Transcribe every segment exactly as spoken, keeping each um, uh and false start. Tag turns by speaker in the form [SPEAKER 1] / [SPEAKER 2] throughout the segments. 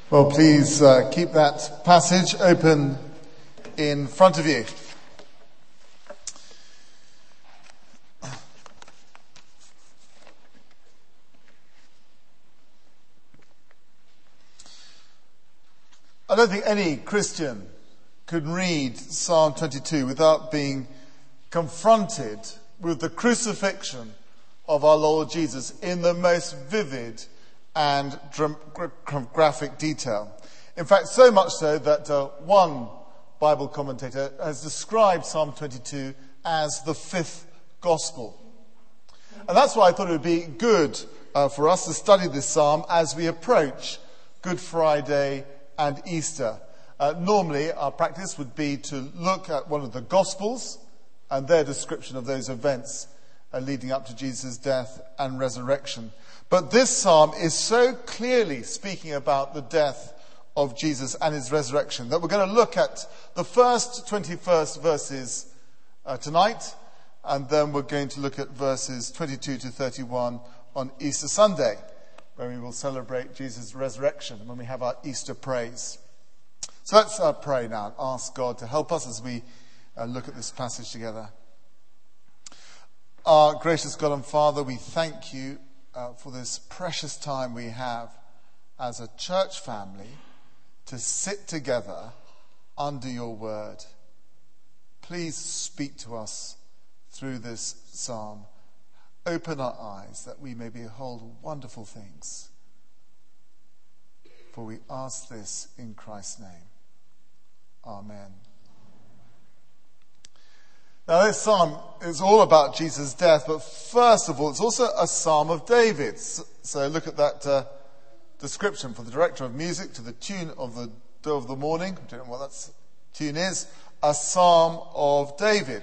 [SPEAKER 1] Well, please uh, keep that passage open in front of you. I don't think any Christian could read Psalm twenty-two without being confronted with the crucifixion of our Lord Jesus in the most vivid and graphic detail. In fact, so much so that uh, one Bible commentator has described Psalm twenty-two as the fifth gospel. And that's why I thought it would be good uh, for us to study this psalm as we approach Good Friday and Easter. Uh, normally, our practice would be to look at one of the Gospels and their description of those events uh, leading up to Jesus' death and resurrection. But this psalm is so clearly speaking about the death of Jesus and his resurrection that we're going to look at the first twenty-first verses uh, tonight, and then we're going to look at verses twenty-two to thirty-one on Easter Sunday, when we will celebrate Jesus' resurrection, when we have our Easter praise. So let's uh, pray now and ask God to help us as we uh, look at this passage together. Our gracious God and Father, we thank you uh, for this precious time we have as a church family to sit together under your word. Please speak to us through this psalm. Open our eyes that we may behold wonderful things. For we ask this in Christ's name. Amen. Now, this psalm is all about Jesus' death, but first of all, it's also a psalm of David. So look at that uh, description for the director of music to the tune of the Dew of the Morning. I don't know what that tune is. A psalm of David.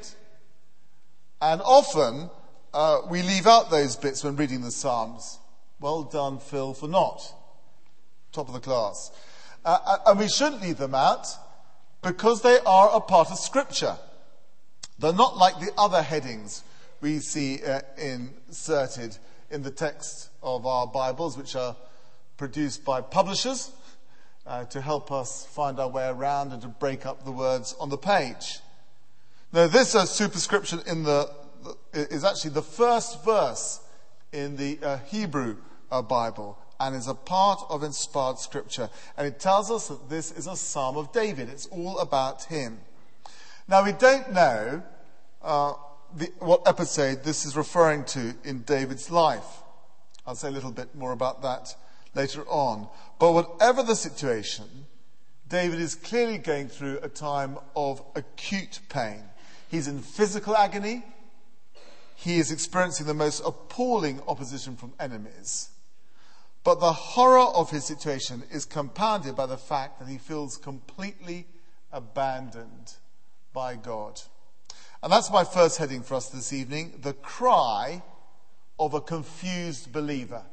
[SPEAKER 1] And often, uh, we leave out those bits when reading the psalms. Well done, Phil, for not. Top of the class. Uh, and we shouldn't leave them out because they are a part of Scripture. They're not like the other headings we see uh, inserted in the text of our Bibles, which are produced by publishers uh, to help us find our way around and to break up the words on the page. Now, this uh, superscription in the, the is actually the first verse in the uh, Hebrew uh, Bible and is a part of inspired Scripture. And it tells us that this is a Psalm of David. It's all about him. Now, we don't know uh, the, what episode this is referring to in David's life. I'll say a little bit more about that later on. But whatever the situation, David is clearly going through a time of acute pain. He's in physical agony. He is experiencing the most appalling opposition from enemies. But the horror of his situation is compounded by the fact that he feels completely abandoned by God. And that's my first heading for us this evening, the cry of a confused believer.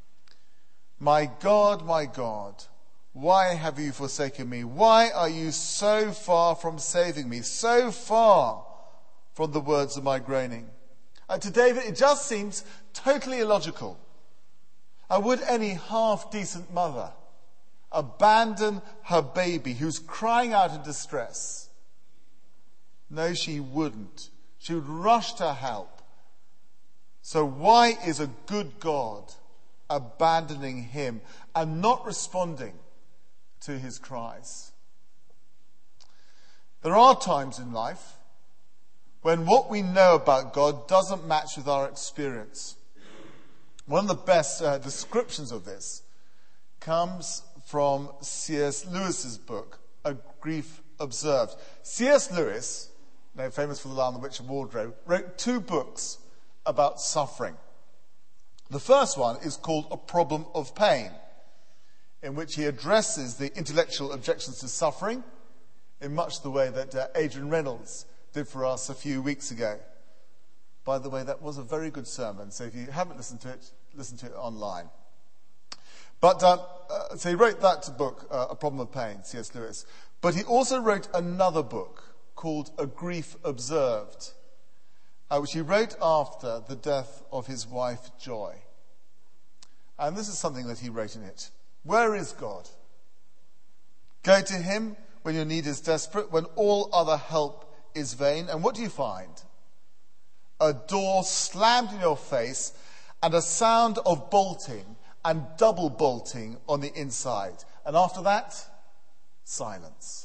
[SPEAKER 1] My God, my God, why have you forsaken me? Why are you so far from saving me, so far from the words of my groaning? And to David, it just seems totally illogical. And would any half-decent mother abandon her baby who's crying out in distress? No, she wouldn't. She would rush to help. So why is a good God abandoning him and not responding to his cries? There are times in life when what we know about God doesn't match with our experience. One of the best uh, descriptions of this comes from C S Lewis's book, A Grief Observed. C S Lewis, now famous for The Lion, the Witch and Wardrobe, wrote two books about suffering. The first one is called A Problem of Pain, in which he addresses the intellectual objections to suffering in much the way that uh, Adrian Reynolds did for us a few weeks ago. By the way, that was a very good sermon, so if you haven't listened to it, listen to it online. But uh, uh, so he wrote that book, uh, A Problem of Pain, C S Lewis. But he also wrote another book called A Grief Observed, uh, which he wrote after the death of his wife, Joy. And this is something that he wrote in it. Where is God? Go to him when your need is desperate, when all other help is vain. And what do you find? A door slammed in your face and a sound of bolting and double bolting on the inside. And after that, silence.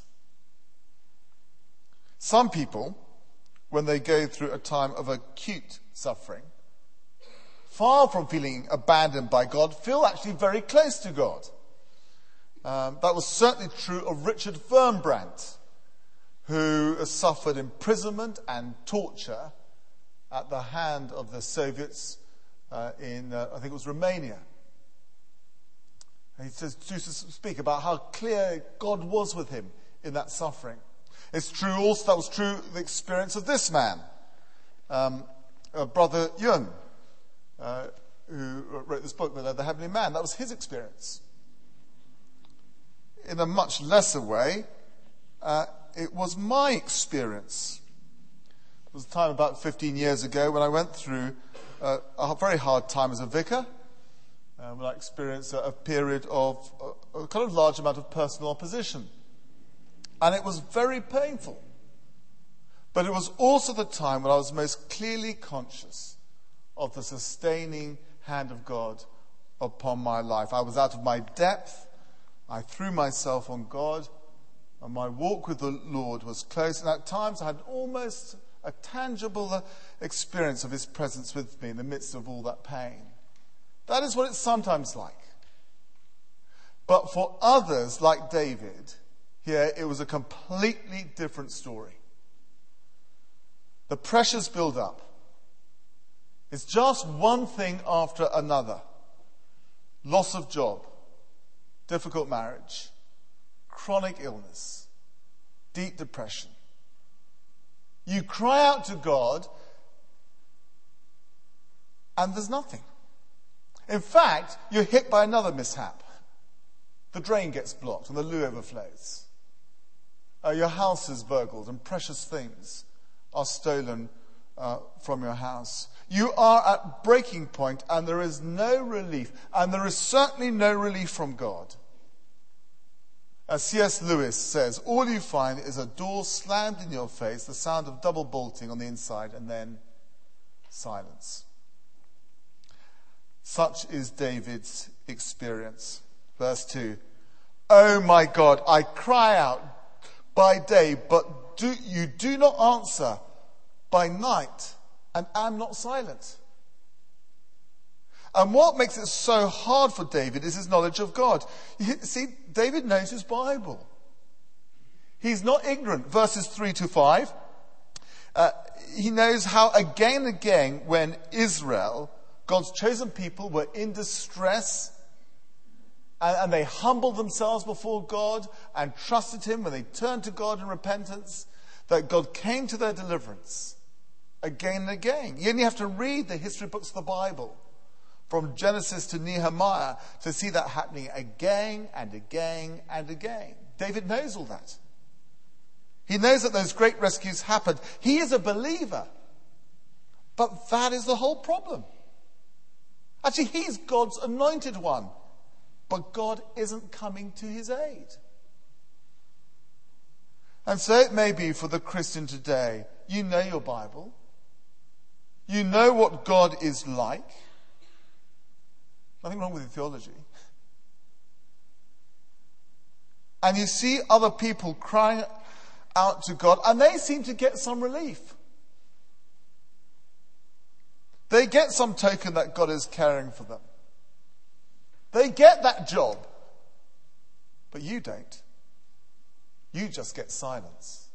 [SPEAKER 1] Some people, when they go through a time of acute suffering, far from feeling abandoned by God, feel actually very close to God. Um, that was certainly true of Richard Wurmbrand, who suffered imprisonment and torture at the hand of the Soviets uh, in, uh, I think it was Romania. And he says, to speak about how clear God was with him in that suffering. It's true also, that was true, the experience of this man, um, uh, Brother Yun, uh, who wrote this book, The Heavenly Man. That was his experience. In a much lesser way, uh, it was my experience. It was a time about fifteen years ago when I went through uh, a very hard time as a vicar, uh, when I experienced a, a period of a, a kind of large amount of personal opposition. And it was very painful. But it was also the time when I was most clearly conscious of the sustaining hand of God upon my life. I was out of my depth. I threw myself on God, and my walk with the Lord was close. And at times I had almost a tangible experience of his presence with me in the midst of all that pain. That is what it's sometimes like. But for others, like David, here it was a completely different story. The pressures build up. It's just one thing after another. Loss of job, difficult marriage, chronic illness, deep depression. You cry out to God, and there's nothing. In fact, you're hit by another mishap. The drain gets blocked and the loo overflows. Uh, your house is burgled and precious things are stolen uh, from your house. You are at breaking point and there is no relief. And there is certainly no relief from God. As C S Lewis says, all you find is a door slammed in your face, the sound of double bolting on the inside, and then silence. Such is David's experience. Verse two. Oh my God, I cry out by day, but do, you do not answer by night, and am not silent. And what makes it so hard for David is his knowledge of God. You see, David knows his Bible. He's not ignorant. Verses three to five. Uh, he knows how again and again when Israel, God's chosen people, were in distress and, and they humbled themselves before God and trusted him when they turned to God in repentance, that God came to their deliverance again and again. You only have to read the history books of the Bible, from Genesis to Nehemiah, to see that happening again and again and again. David knows all that. He knows that those great rescues happened. He is a believer. But that is the whole problem. Actually, he's God's anointed one. But God isn't coming to his aid. And so it may be for the Christian today. You know your Bible. You know what God is like. Nothing wrong with your theology. And you see other people crying out to God, and they seem to get some relief. They get some token that God is caring for them. They get that job. But you don't. You just get silence.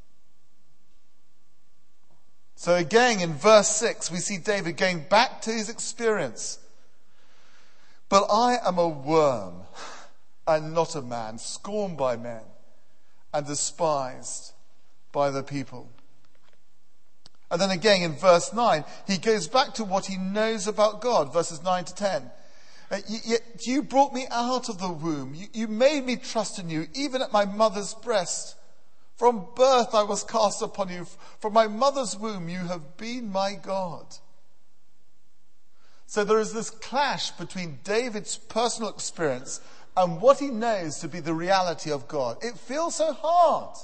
[SPEAKER 1] So again, in verse six, we see David going back to his experience. But I am a worm and not a man, scorned by men and despised by the people. And then again in verse nine, he goes back to what he knows about God, verses nine to ten. Yet you brought me out of the womb. You, you made me trust in you, even at my mother's breast. From birth I was cast upon you. From my mother's womb you have been my God. So there is this clash between David's personal experience and what he knows to be the reality of God. It feels so hard.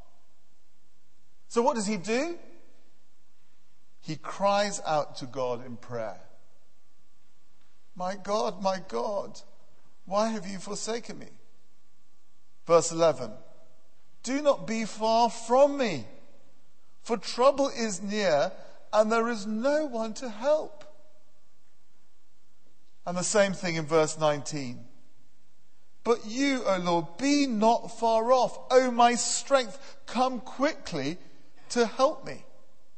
[SPEAKER 1] So what does he do? He cries out to God in prayer. My God, my God, why have you forsaken me? Verse eleven. Do not be far from me, for trouble is near, and there is no one to help. And the same thing in verse nineteen. But you, O Lord, be not far off. O my strength, come quickly to help me.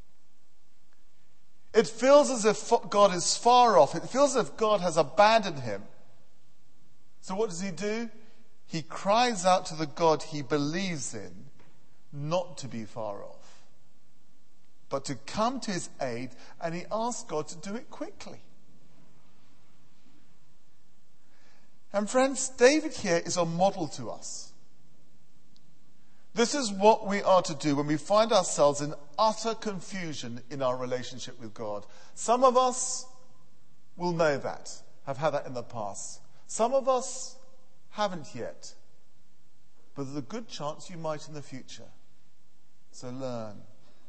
[SPEAKER 1] It feels as if God is far off. It feels as if God has abandoned him. So what does he do? He cries out to the God he believes in, not to be far off, but to come to his aid, and he asks God to do it quickly. And friends, David here is a model to us. This is what we are to do when we find ourselves in utter confusion in our relationship with God. Some of us will know that, have had that in the past. Some of us haven't yet. But there's a good chance you might in the future. So learn.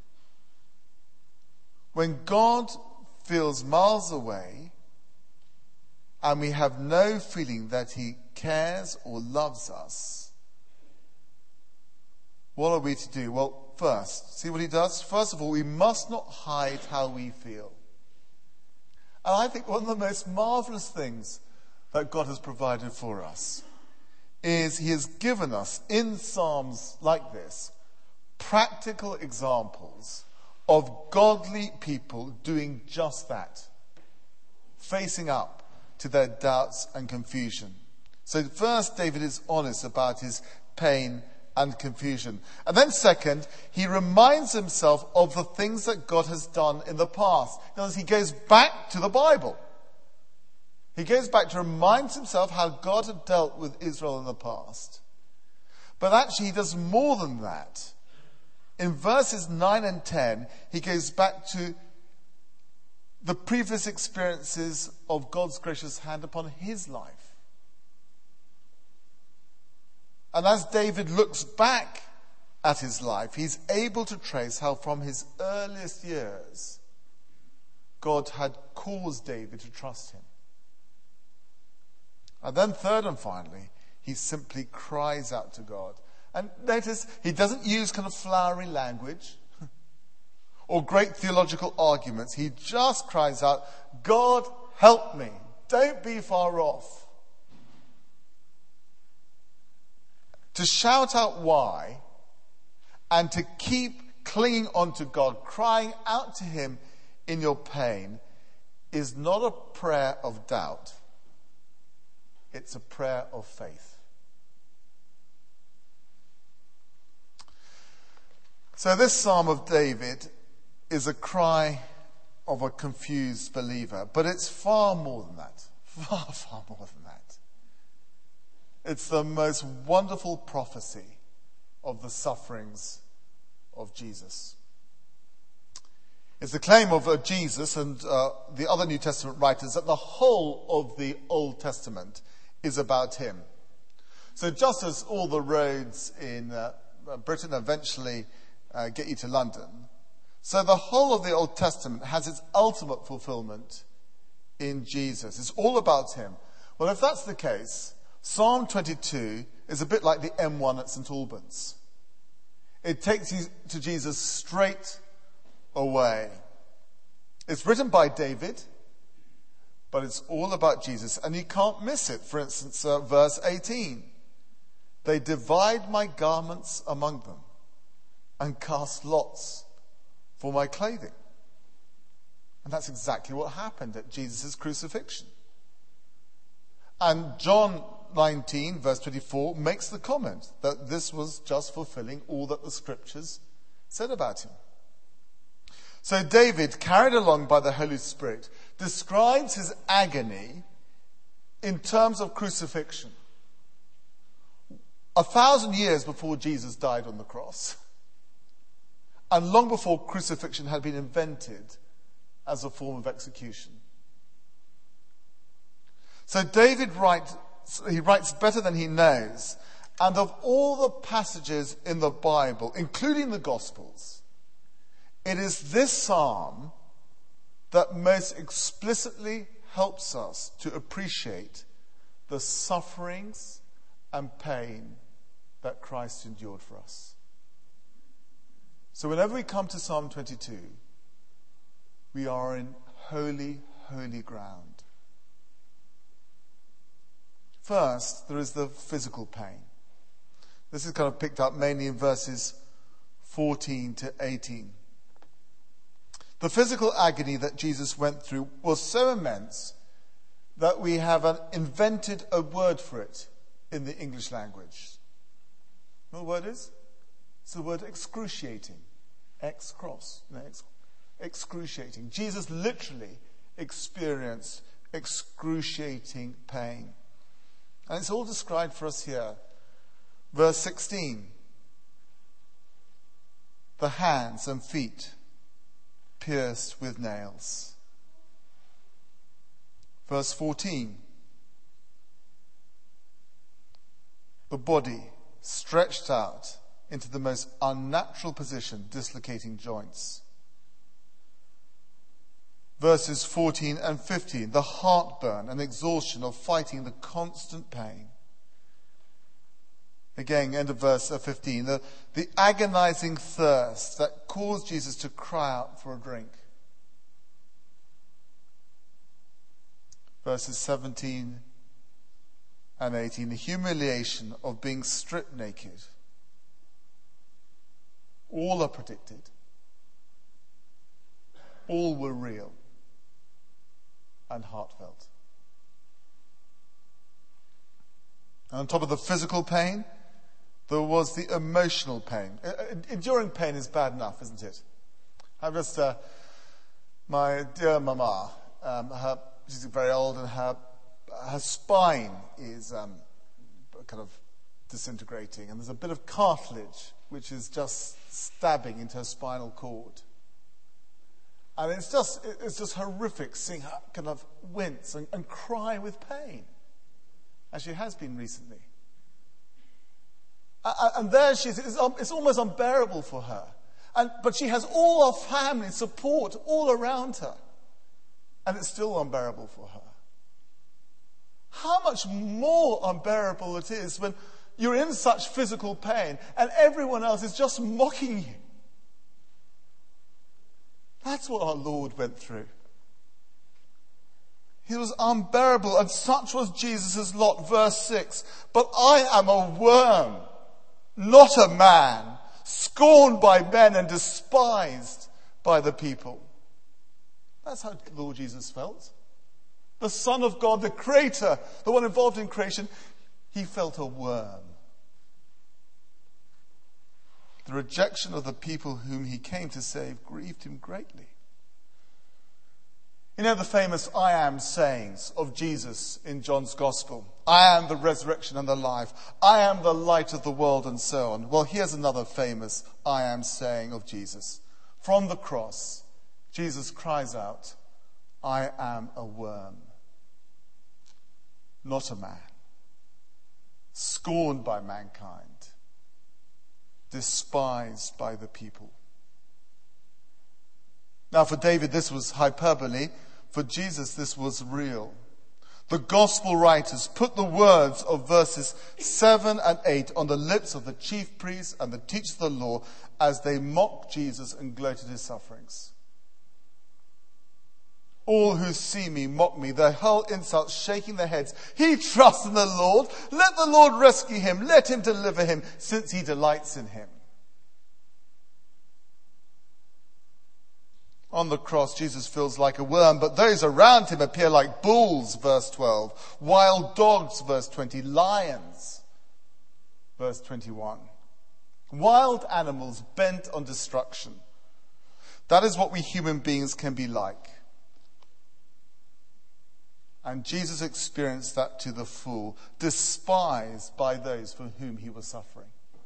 [SPEAKER 1] When God feels miles away, and we have no feeling that he cares or loves us, what are we to do? Well, first, see what he does? First of all, we must not hide how we feel. And I think one of the most marvelous things that God has provided for us is he has given us, in Psalms like this, practical examples of godly people doing just that, facing up to their doubts and confusion. So first, David is honest about his pain and confusion. And then second, he reminds himself of the things that God has done in the past. In other words, he goes back to the Bible. He goes back to remind himself how God had dealt with Israel in the past. But actually he does more than that. In verses nine and ten, he goes back to the previous experiences of God's gracious hand upon his life. And as David looks back at his life, he's able to trace how from his earliest years, God had caused David to trust him. And then third and finally, he simply cries out to God. And notice, he doesn't use kind of flowery language or great theological arguments. He just cries out, God, help me. Don't be far off. To shout out why and to keep clinging on to God, crying out to him in your pain, is not a prayer of doubt. It's a prayer of faith. So this Psalm of David is a cry of a confused believer, but it's far more than that. Far, far more than that. It's the most wonderful prophecy of the sufferings of Jesus. It's the claim of uh, Jesus and uh, the other New Testament writers that the whole of the Old Testament is about him. So just as all the roads in uh, Britain eventually uh, get you to London, so the whole of the Old Testament has its ultimate fulfillment in Jesus. It's all about him. Well, if that's the case, Psalm twenty-two is a bit like the M one at St Albans. It takes you to Jesus straight away. It's written by David, but it's all about Jesus, and you can't miss it. For instance, uh, verse eighteen. They divide my garments among them and cast lots for my clothing. And that's exactly what happened at Jesus' crucifixion. And John nineteen, verse twenty-four, makes the comment that this was just fulfilling all that the scriptures said about him. So David, carried along by the Holy Spirit, describes his agony in terms of crucifixion. A thousand years before Jesus died on the cross, and long before crucifixion had been invented as a form of execution. So David writes he writes better than he knows. And of all the passages in the Bible, including the Gospels, it is this psalm that most explicitly helps us to appreciate the sufferings and pain that Christ endured for us. So whenever we come to Psalm twenty-two, we are in holy, holy ground. First, there is the physical pain. This is kind of picked up mainly in verses fourteen to eighteen. The physical agony that Jesus went through was so immense that we have an, invented a word for it in the English language. You know what the word is? It's the word excruciating. Ex-cross. No, ex- excruciating. Jesus literally experienced excruciating pain. And it's all described for us here. Verse sixteen. The hands and feet pierced with nails. Verse fourteen. The body stretched out into the most unnatural position, dislocating joints. Verses fourteen and fifteen. The heartburn and exhaustion of fighting the constant pain. Again, end of verse fifteen. The, the agonizing thirst that caused Jesus to cry out for a drink. Verses seventeen and eighteen. The humiliation of being stripped naked. All are predicted. All were real and heartfelt. And on top of the physical pain, there was the emotional pain. Enduring pain is bad enough, isn't it? I've just, uh, my dear mama, um, her, she's very old, and her her spine is um, kind of disintegrating, and there's a bit of cartilage which is just stabbing into her spinal cord. And it's just it's just horrific seeing her kind of wince and, and cry with pain, as she has been recently. And there she is. It's almost unbearable for her. And, but she has all our family support all around her. And it's still unbearable for her. How much more unbearable it is when you're in such physical pain and everyone else is just mocking you. That's what our Lord went through. It was unbearable, and such was Jesus' lot. Verse six. But I am a worm, not a man, scorned by men and despised by the people. That's how the Lord Jesus felt. The Son of God, the Creator, the one involved in creation, he felt a worm. The rejection of the people whom he came to save grieved him greatly. You know the famous I am sayings of Jesus in John's Gospel. I am the resurrection and the life. I am the light of the world, and so on. Well, here's another famous I am saying of Jesus. From the cross, Jesus cries out, I am a worm, not a man, scorned by mankind, despised by the people. Now, for David, this was hyperbole. For Jesus, this was real. The gospel writers put the words of verses seven and eight on the lips of the chief priests and the teachers of the law as they mocked Jesus and gloated his sufferings. All who see me mock me. They hurl insults, shaking their heads. He trusts in the Lord. Let the Lord rescue him. Let him deliver him, since he delights in him. On the cross, Jesus feels like a worm, but those around him appear like bulls, verse twelve. Wild dogs, verse twenty. Lions, verse twenty-one. Wild animals bent on destruction. That is what we human beings can be like. And Jesus experienced that to the full, despised by those for whom he was suffering.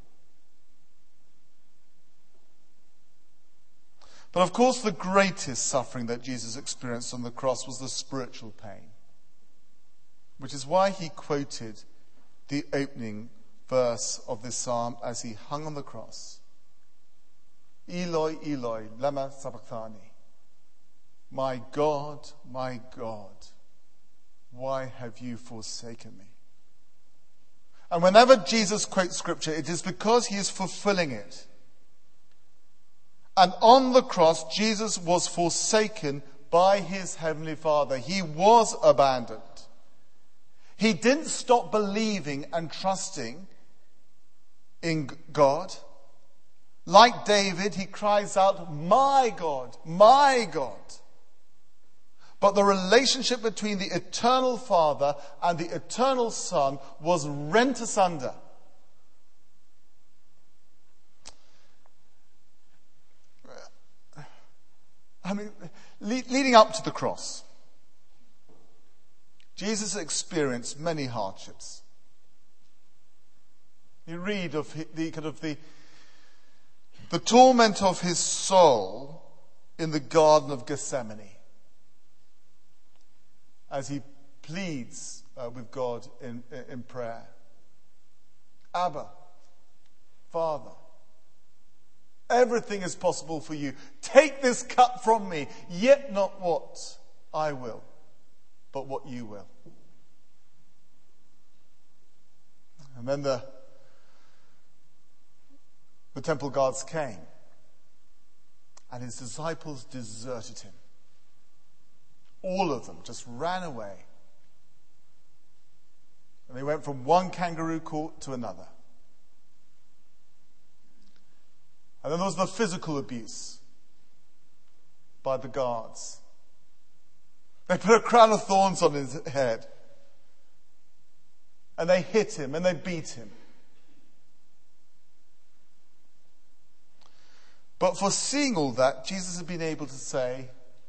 [SPEAKER 1] But of course, the greatest suffering that Jesus experienced on the cross was the spiritual pain. which is why he quoted the opening verse of this psalm as he hung on the cross. Eloi, Eloi, lama sabachthani. My God, my God, why have you forsaken me? And whenever Jesus quotes scripture, it is because he is fulfilling it. And on the cross, Jesus was forsaken by his heavenly Father. He was abandoned. He didn't stop believing and trusting in God. Like David, he cries out, my God, my God. But the relationship between the eternal Father and the eternal Son was rent asunder. I mean, le- leading up to the cross, Jesus experienced many hardships. You read of the kind of the the torment of his soul in the Garden of Gethsemane, as he pleads uh, with God in, in prayer. Abba, Father, everything is possible for you. Take this cup from me, yet not what I will, but what you will. And then the, the temple guards came, and his disciples deserted him. All of them just ran away. And they went from one kangaroo court to another. And then there was the physical abuse by the guards. They put a crown of thorns on his head. And they hit him and they beat him. But foreseeing all that, Jesus had been able to say,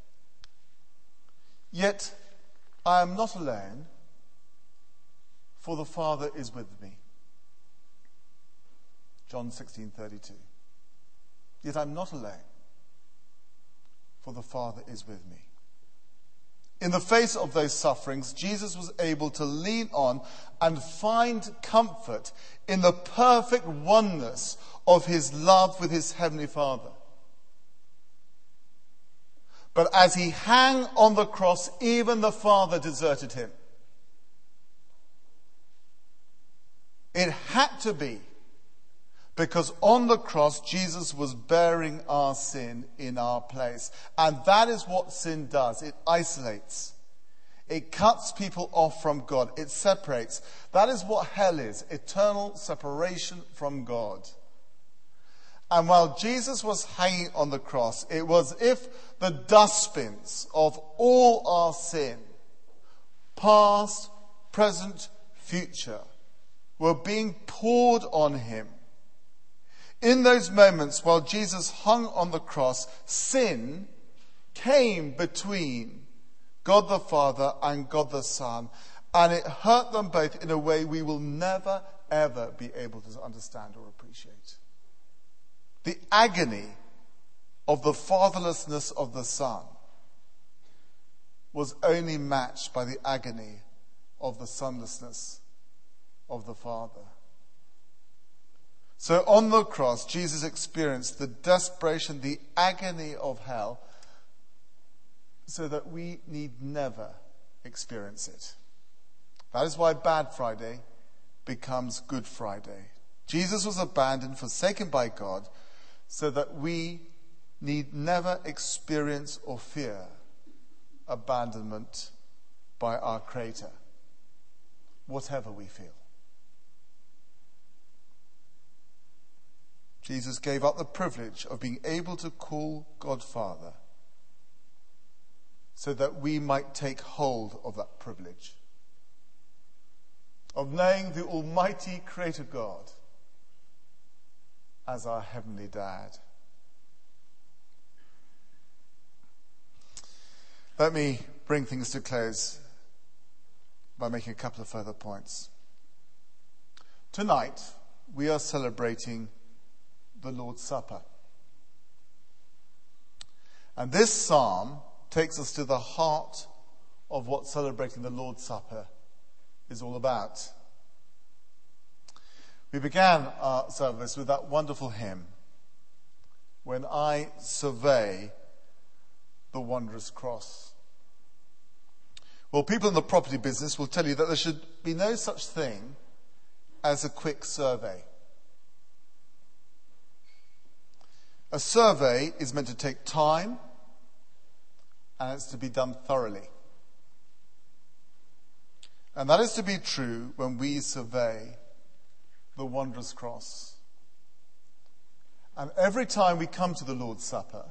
[SPEAKER 1] yet I am not alone, for the Father is with me. John sixteen thirty-two. Yet I'm not alone, for the Father is with me. In the face of those sufferings, Jesus was able to lean on and find comfort in the perfect oneness of his love with his heavenly Father. But as he hung on the cross, even the Father deserted him. It had to be because on the cross, Jesus was bearing our sin in our place. And that is what sin does. It isolates. It cuts people off from God. It separates. That is what hell is. Eternal separation from God. And while Jesus was hanging on the cross, it was as if the dustbins of all our sin, past, present, future, were being poured on him. In those moments while Jesus hung on the cross, sin came between God the Father and God the Son, and it hurt them both in a way we will never, ever be able to understand or appreciate. The agony of the fatherlessness of the Son was only matched by the agony of the sonlessness of the Father. So on the cross, Jesus experienced the desperation, the agony of hell, so that we need never experience it. That is why Bad Friday becomes Good Friday. Jesus was abandoned, forsaken by God, so that we need never experience or fear abandonment by our Creator, whatever we feel. Jesus gave up the privilege of being able to call God Father so that we might take hold of that privilege of knowing the Almighty Creator God as our Heavenly Dad. Let me bring things to close by making a couple of further points. Tonight, we are celebrating the Lord's Supper. And this psalm takes us to the heart of what celebrating the Lord's Supper is all about. We began our service with that wonderful hymn, "When I Survey the Wondrous Cross." Well, people in the property business will tell you that there should be no such thing as a quick survey. A survey is meant to take time, and it's to be done thoroughly. And that is to be true when we survey the wondrous cross. And every time we come to the Lord's Supper,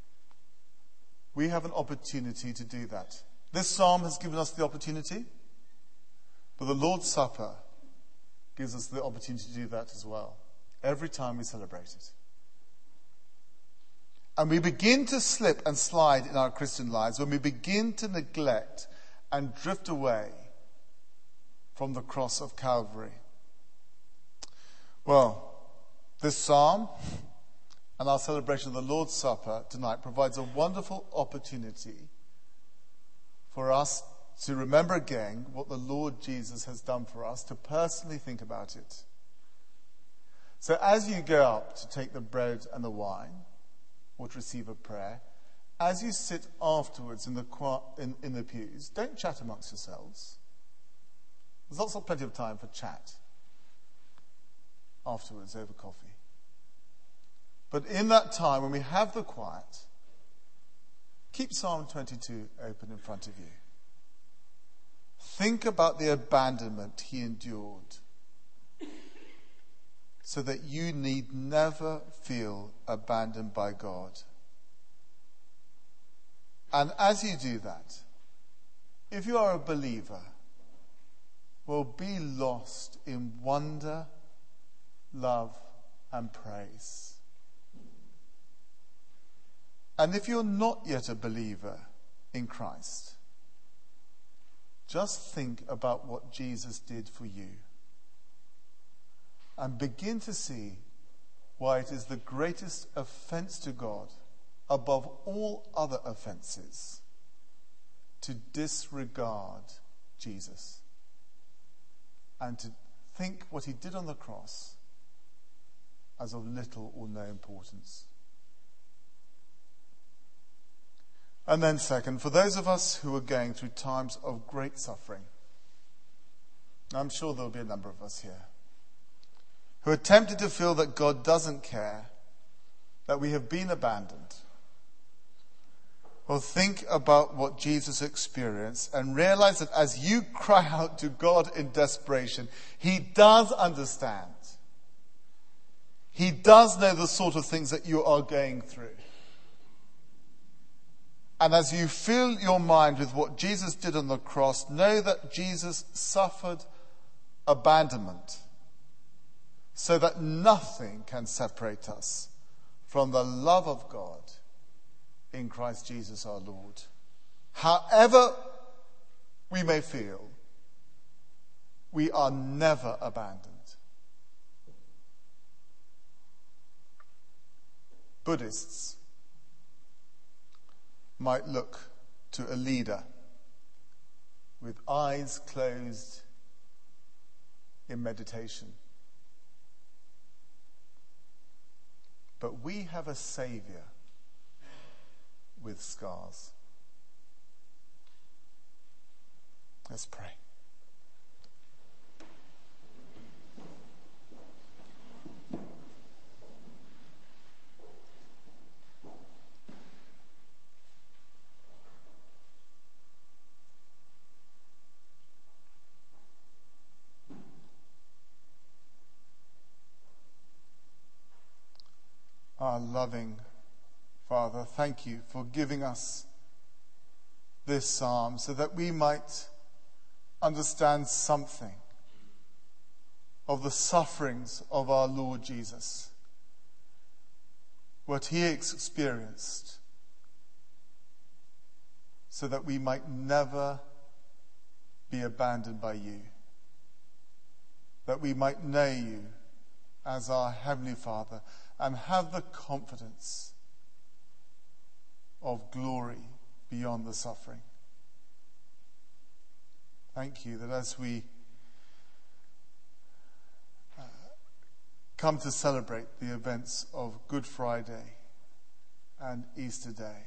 [SPEAKER 1] we have an opportunity to do that. This psalm has given us the opportunity, but the Lord's Supper gives us the opportunity to do that as well, every time we celebrate it. And we begin to slip and slide in our Christian lives when we begin to neglect and drift away from the cross of Calvary. Well, this psalm and our celebration of the Lord's Supper tonight provides a wonderful opportunity for us to remember again what the Lord Jesus has done for us, to personally think about it. So as you go up to take the bread and the wine, or to receive a prayer, as you sit afterwards in the in, in the pews, don't chat amongst yourselves. There's lots of plenty of time for chat afterwards over coffee. But in that time when we have the quiet, keep Psalm twenty-two open in front of you. Think about the abandonment he endured, so that you need never feel abandoned by God. And as you do that, if you are a believer, will be lost in wonder, love, and praise. And if you're not yet a believer in Christ, just think about what Jesus did for you, and begin to see why it is the greatest offense to God, above all other offenses, to disregard Jesus and to think what he did on the cross as of little or no importance. And then second, for those of us who are going through times of great suffering, I'm sure there'll be a number of us here, who are tempted to feel that God doesn't care, that we have been abandoned. Well, think about what Jesus experienced and realize that as you cry out to God in desperation, he does understand. He does know the sort of things that you are going through. And as you fill your mind with what Jesus did on the cross, know that Jesus suffered abandonment, so that nothing can separate us from the love of God in Christ Jesus our Lord. However we may feel, we are never abandoned. Buddhists might look to a leader with eyes closed in meditation. But we have a Saviour with scars. Let's pray. Our loving Father, thank you for giving us this psalm so that we might understand something of the sufferings of our Lord Jesus, what he experienced, so that we might never be abandoned by you, that we might know you as our Heavenly Father and have the confidence of glory beyond the suffering. Thank you that as we come to celebrate the events of Good Friday and Easter Day,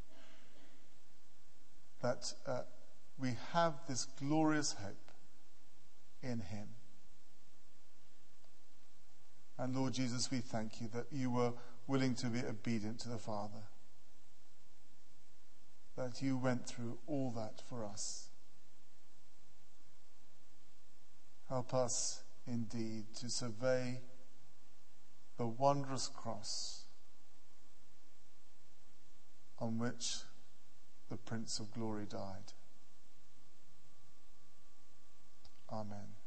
[SPEAKER 1] that uh, we have this glorious hope in him. And Lord Jesus, we thank you that you were willing to be obedient to the Father, that you went through all that for us. Help us indeed to survey the wondrous cross on which the Prince of Glory died. Amen.